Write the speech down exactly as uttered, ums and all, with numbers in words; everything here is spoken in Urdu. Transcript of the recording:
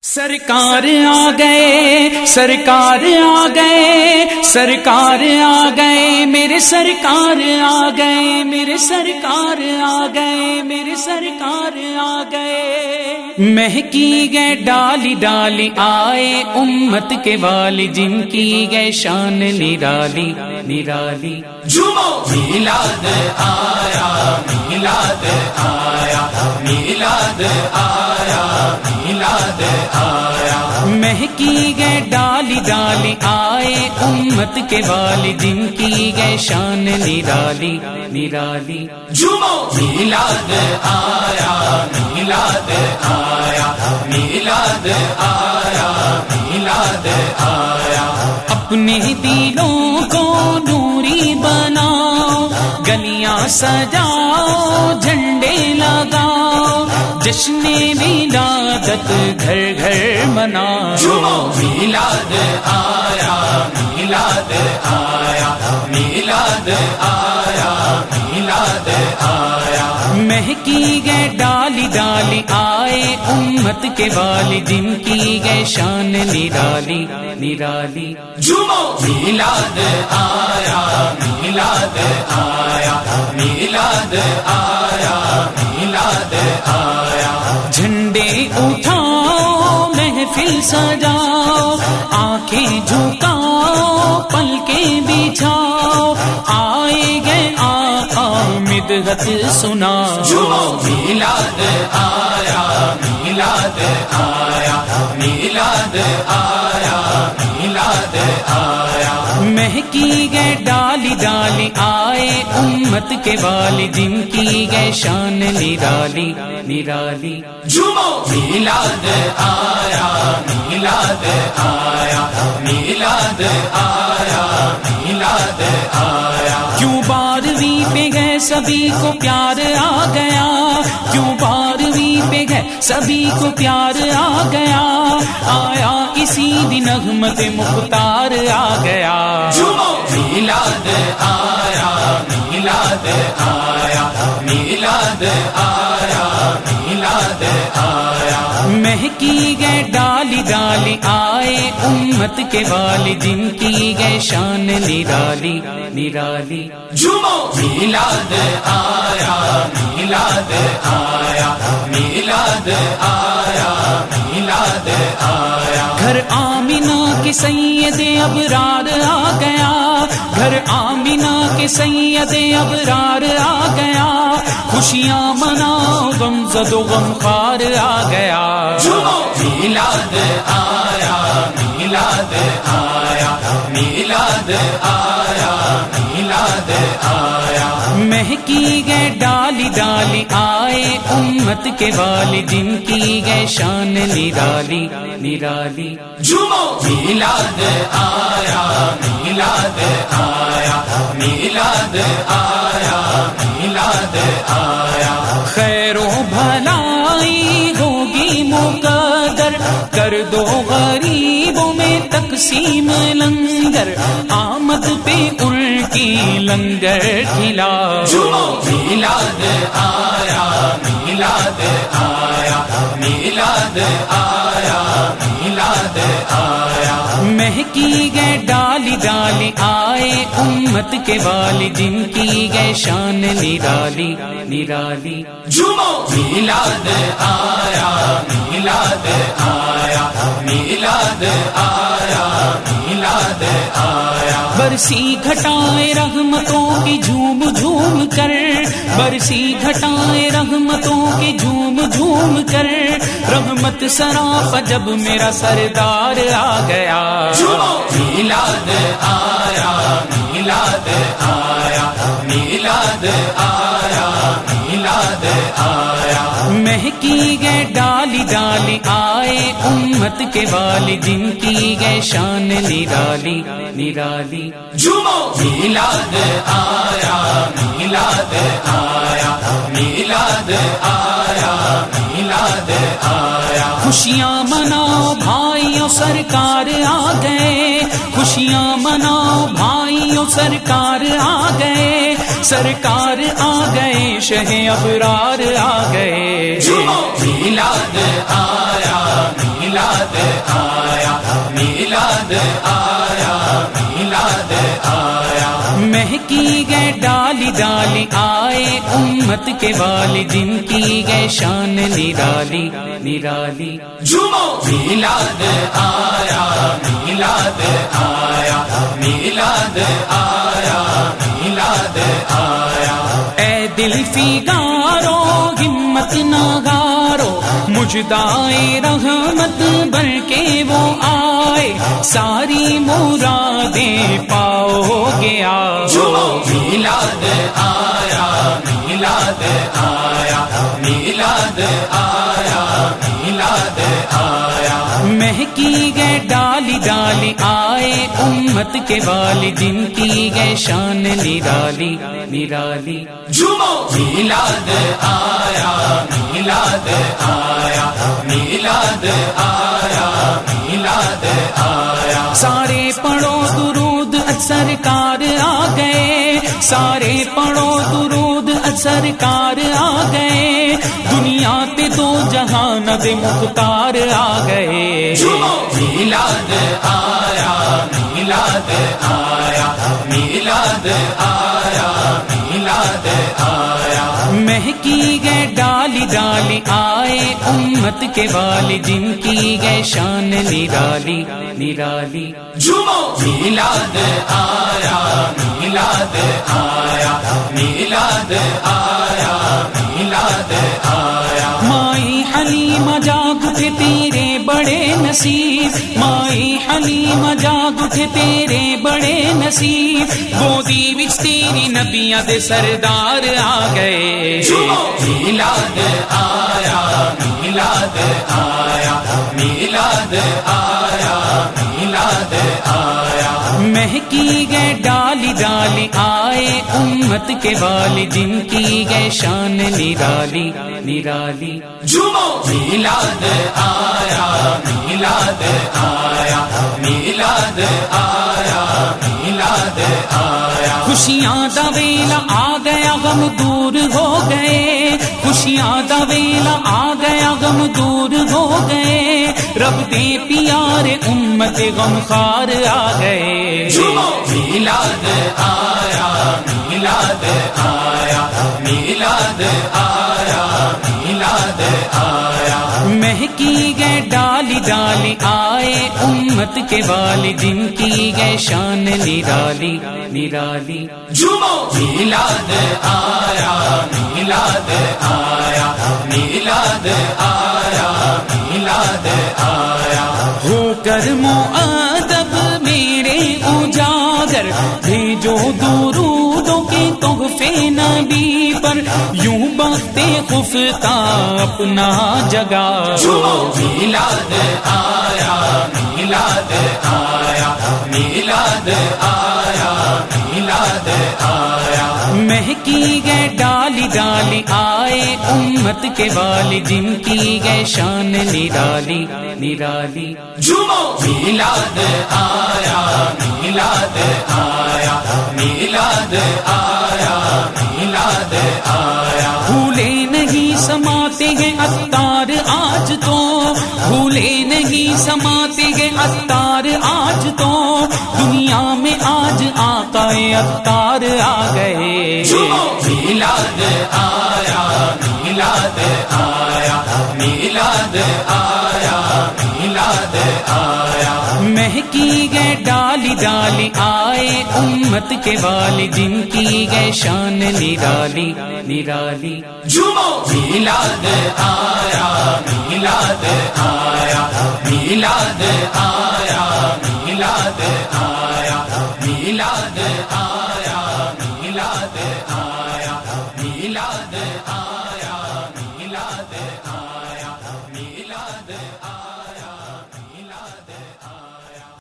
سرکار آ گئے سرکار آ گئے سرکار آ گئے میرے سرکار آ گئے میرے سرکار آ گئے میرے سرکار آ گئے مہکی گئے ڈالی ڈالی آئے امت کے والی جن کی گئے شان نرالی نرالی میلاد آیا میلاد آیا میلاد آیا میلاد آیا مہکی گئے ڈالی ڈالی آئے امت کے والی جن کی گئے شان نرالی نرالی میلاد آیا میلاد آیا میلاد آیا میلاد آیا اپنے دلوں کو نوری بناؤ گلیاں سجاؤ جھنڈے لگاؤ جشن ولادت گھر گھر مناؤ میلاد آیا میلاد آیا میلاد آیا میلاد آیا مہکی گئے ڈالی ڈالی آئے امت کے والی جن کی گئے شان نرالی نرالی میلاد آیا میلاد آیا میلاد آیا میلاد آیا جھنڈے اٹھاؤ محفل سجاؤ آنکھیں جھکاؤ پلکیں بچھاؤ آئے گئے آقا مدحت سناؤ میلاد آیا میلاد آیا میلاد آیا میلاد آیا مہکی گئے ڈالی ڈالی آئے امت کے والی جن کی گئے شان نرالی نرالی میلاد آیا میلاد آیا میلاد آیا میلاد آیا کیوں بارہویں پہ گئے سبھی کو پیار آ گیا کیوں بارہویں پہ گئے سبھی کو پیار آ گیا آیا اسی دن نغمت مختار آ گیا میلاد آیا میلاد آیا میلاد آیا میلاد آیا مہکی گئے ڈالی ڈالی آئے امت کے والی جن کی گئے شان نرالی نرالی میلاد آیا میلاد آیا میلاد آیا میلاد آیا گھر آمینہ کے سید ابرار آ گیا گھر آمینہ کے سید ابرار آ گیا خوشیاں مناؤ غم زد و غم خوار آ گیا میلاد آیا میلاد آیا میلاد آیا میلاد آیا مہکی گئے ڈالی ڈالی آئے امت کے والی جن کی گئے شان نرالی نرالی میلاد آیا میلاد آیا میلاد آیا میلاد آیا خیر و بھلائی ہوگی مقدر کر دو غریبوں میں تقسیم لنگر آمد پہ ان کی لنگر کھلا میلاد آیا میلاد آیا میلاد آیا میلاد آیا مہکی گئے ڈالی ڈالی آئے امت کے والی جن کی گئے شان نرالی نرالی میلاد آیا میلاد آیا میلاد آیا میلاد آیا برسی گھٹائے رحمتوں کی جھوم جھوم کر برسی گھٹائے رحمتوں کی جھوم جھوم کر رحمت سراپ جب میرا سردار آ گیا میلاد آیا میلاد آیا میلاد آیا میلاد آیا مہکی گئے ڈالی ڈالی آئے امت کے والی جن کی گئے شان نرالی نرالی میلاد آیا میلاد آیا میلاد آیا میلاد آیا خوشیاں مناؤ بھائیوں سرکار آ گئے خوشیاں مناؤ بھائیوں سرکار آ گئے سرکار آ گئے شہ ابرار آ گئے میلاد آیا میلاد آیا میلاد آیا میلاد آیا مہکی گئے ڈالی ڈالی آئے امت کے والدین کی گئے شان نرالی نرالی جھومو میلاد آیا میلاد آیا میلاد آیا میلاد آیا اے دل فگارو ہمت نہ گارو مجدائے رحمت بن کے وہ آئے ساری مرادیں پاؤ گے آؤ میلاد آیا میلاد آیا میلاد آیا میلاد آیا مہکی گئے ڈالی ڈالی آئے امت کے والدین کی گئے شان نرالی نرالی جھومو میلاد آیا میلاد آیا میلاد آیا میلاد آیا سارے پڑھو درود سرکار آ گئے سارے پڑھو درود سرکار آ گئے دنیا تے دو جہان دے مختار آ گئے میلاد آیا میلاد آیا میلاد آیا میلاد آیا مہکی گئے ڈالی ڈالی آئے امت کے والدین کی گئے شان نرالی نرالی جھومو میلاد آیا میلاد آیا میلاد آیا میلاد آیا مائی حلیمہ جاگ اٹھے تیرے بڑے نصیب مائی حلیمہ جاگ اٹھے تیرے بڑے نصیب گودی وچ تیری نبیاں دے سردار آ گئے میلاد آیا میلاد آیا میلاد آیا میلاد آیا مہکی گئے ڈالی ڈالی آئے امت کے والدین کی گئے شان نرالی نرالی جھومو میلاد آیا میلاد آیا میلاد آیا میلاد آیا خوشیاں دا ویلا آ گیا غم دور ہو گئے خوشیاں دا ویلا آ گیا غم دور ہو گئے رب دے پیارے امت غم خار آ گئے میلاد آیا میلاد آیا میلاد آیا میلاد آیا مہکی گئے ڈالی ڈالی آئے امت کے والدین کی گئے شان نرالی نرالی جھومو میلاد آیا میلاد آیا میلاد آیا میلاد آیا ہو کر مؤدب میرے اجاگر بھیجو درودوں کے تحفے نبی پر یوں بخت خفتہ اپنا جگا میلاد آیا میلاد آیا میلاد آیا میلاد آیا مہکی گئے ڈالی ڈالی آئے امت کے والدین کی گئے شان نرالی نرالی جھومو میلاد آیا میلاد آیا میلاد آیا میلاد آیا بھولے نہیں سماتے ہیں اتار آج تو بھولے نہیں سماتے ہیں اتار آج تو دنیا میں آج آقا اتار آ گئے میلاد آیا میلاد آیا میلاد آیا میلاد آیا مہکی گئے ڈالی ڈالی آئے امت کے والدین کی گئے شان نرالی نرالی جھومو میلاد آیا میلاد آیا میلاد آیا میلاد آیا میلاد آیا میلاد آیا میلاد آیا